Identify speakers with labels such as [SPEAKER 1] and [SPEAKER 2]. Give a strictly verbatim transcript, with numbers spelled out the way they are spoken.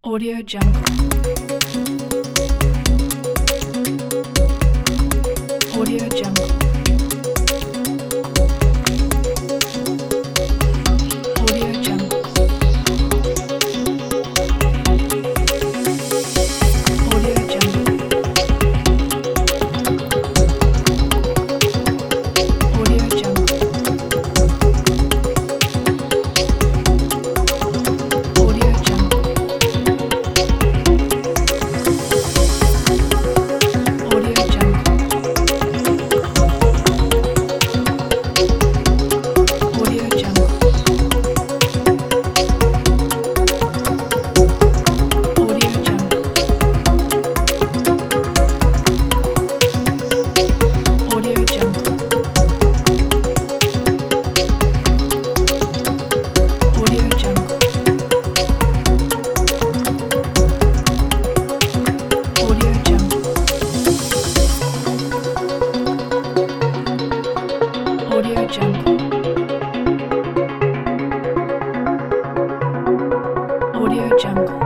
[SPEAKER 1] Audio Jungle. Audio Jungle. Audio Jungle. Audio Jungle. Audio Jungle. Audio Jungle. Audio Jungle. Audio Jungle. Audio Jungle. Audio Jungle. Audio Jungle. Audio Jungle. Audio Jungle. Audio Jungle.